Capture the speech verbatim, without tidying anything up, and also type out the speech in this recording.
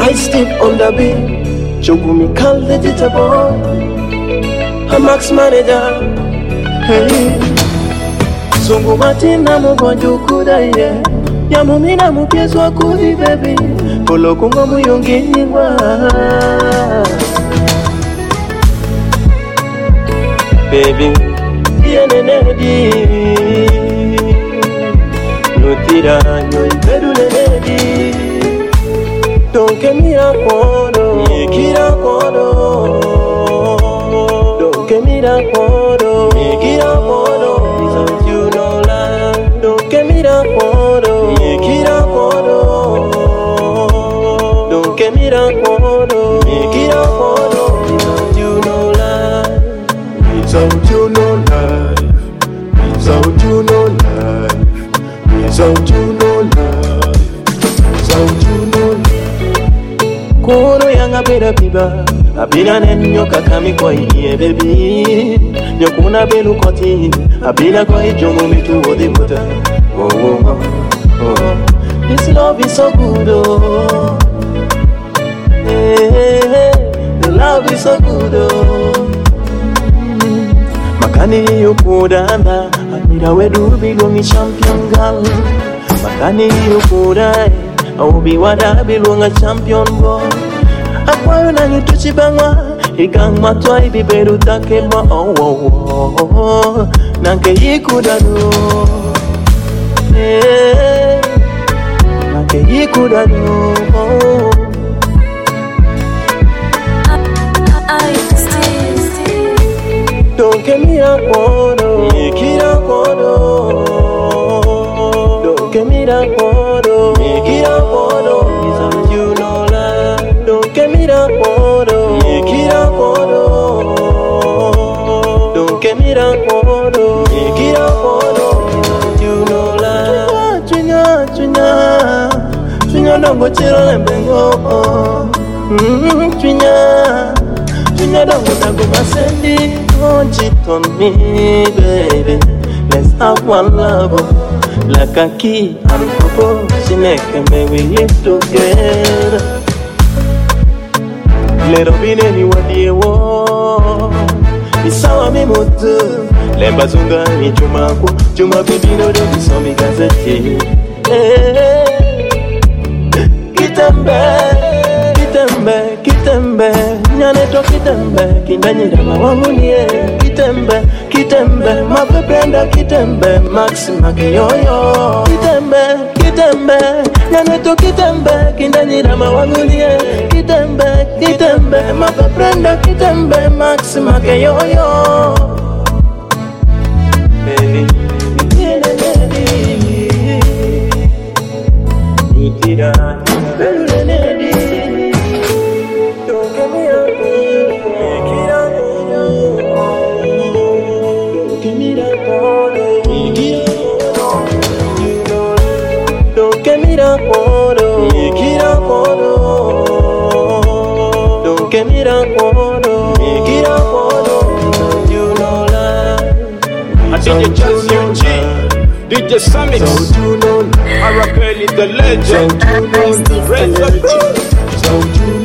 I step on the beat. Chogumi call vegetable. A max manager. Hey. Sungu matina mubonju kudaye. Yamumina mupieswa kudi baby. Polo kungo muyungi wa. Baby, yenenedi. Nutira no impedu nenedi. Don't get me a quono, Kira quono. Don't get me a quono, Kira quono. Without you no life. Don't get me a quono, Kira quono. Don't get me a quono, Kira quono. Without you no life. Without you no life. Without you no life. Without you no life. Without you no life. Kono yanga beda biba abina nenyo kakami kwa iye baby nyokuna belu koti abina kwa ijomo mitu wode buta. Oh, oh, oh, oh. This love is so good, oh. Hey, hey, hey. The love is so good, oh. Makani yukudanda abina wedu bilungi champion girl. Makani yukudai Obi wada bilunga champion boy. Akwayo na nituchi bangwa Igang matwai biberu take mo. Oh oh oh oh. Nanke yikudano. Hey. Nanke yikudano. Oh. Don't get me a quono, Kira quono. Don't get me a quono, Kira quono. Without you no life. Don't get me a quono, Kira quono. Don't get me a quono, Kira quono. Without you no life. Chunya, chunya, chunya dongo chiro lembengo. Hmm, chunya, chunya dongo tango masendi. Don't cheat on me, baby. Let's have one love. Like a key and coco, Sineke, may we live together. Little bit anyone you want. It's our memory. Lembazunga ni Jumako, Juma baby no don't be some gazette. Kitembe, kitembe, kitembe. Nyane to kitembe, kindanyira mawamunie. Kitembe, kitembe, mapependa kitembe, maxima kiyoyo. Kitembe, kitembe, nyane to kitembe, kindanyira mawamunie. Kitembe, kitembe, mapependa kitembe, maxima kiyoyo. Baby, Nutira, Don't get me that quono, Kira quono. Don't get me that quono, Kira quono. You know life. I D J Just U G, D J Summit, Arapeli the legend, Raise the Fruit.